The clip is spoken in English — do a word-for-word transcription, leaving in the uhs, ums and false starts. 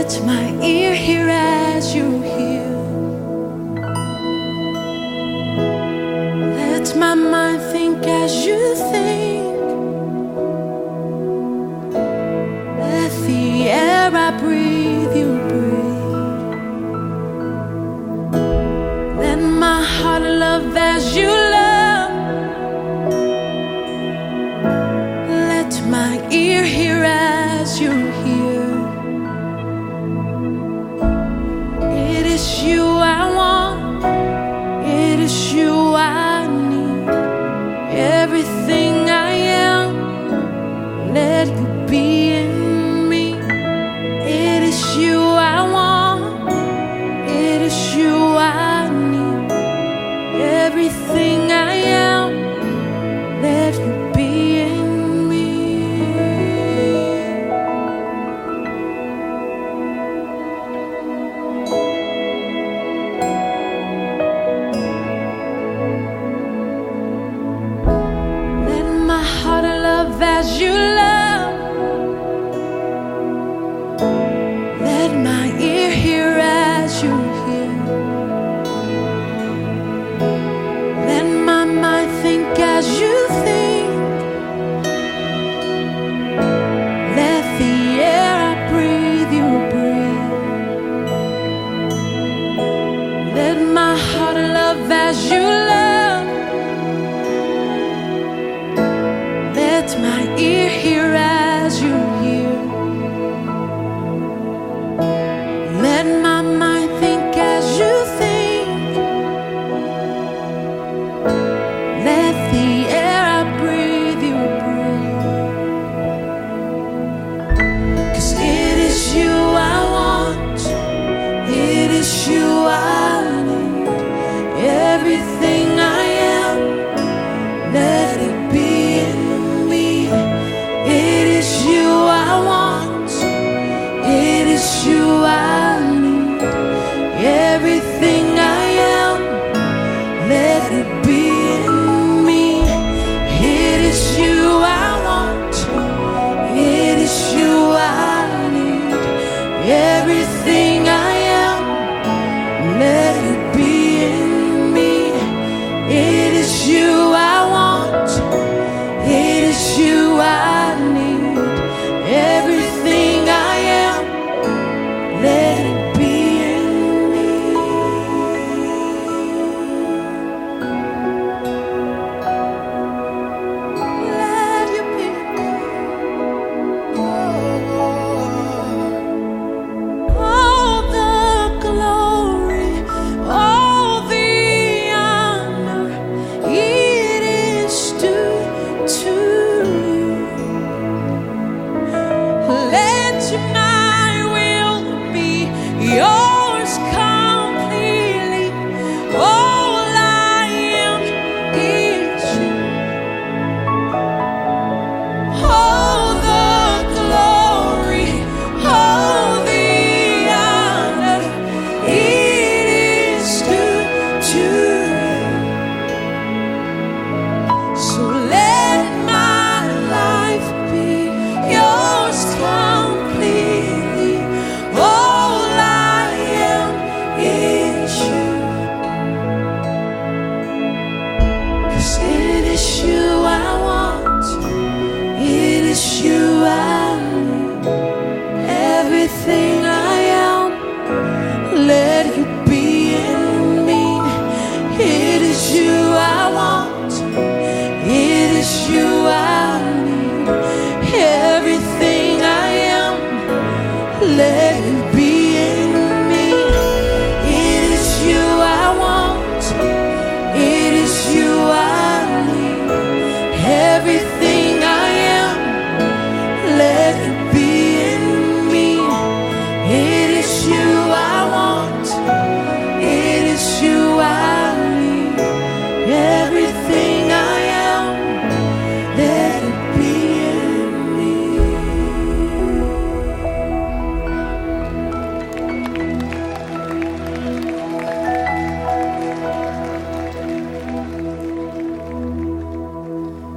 Let my ear hear as you hear. Let my mind think as you think. Let the air I breathe you breathe. Let my heart love as you love. Let my ear hear as you hear. It is you I want, it is you I need. Everything I am, let you be in me. It is you I want, it is you I need. Everything I am, let you be in me. Let my heart love as you love. Let my ear hear as you hear. Let my mind think as you think. Let the air I breathe you breathe. Let my heart love as you love. Let my ear hear as you hear. Let my mind think as you think. Let the air I breathe you breathe. 'Cause it is you I want, it is you I need. Everything I am, let it be in me. It is you I want, it is you I need. Everything I am, let it be in me. It is you I want, it is you I need. Everything I am, let it be in me. It is you I want, it is you I need. Everything I am, let it be in me. Let you be. All the glory, all the honor, it is due to you. Let my will be yours completely. All I am is you. All the glory, all the honor, it is due to you. So let my life be yours completely. All I am is you. 'Cause it is you I want, it is you I need. Everything I am, let you be in me. It is you I want, it is you I need. Everything I am, let you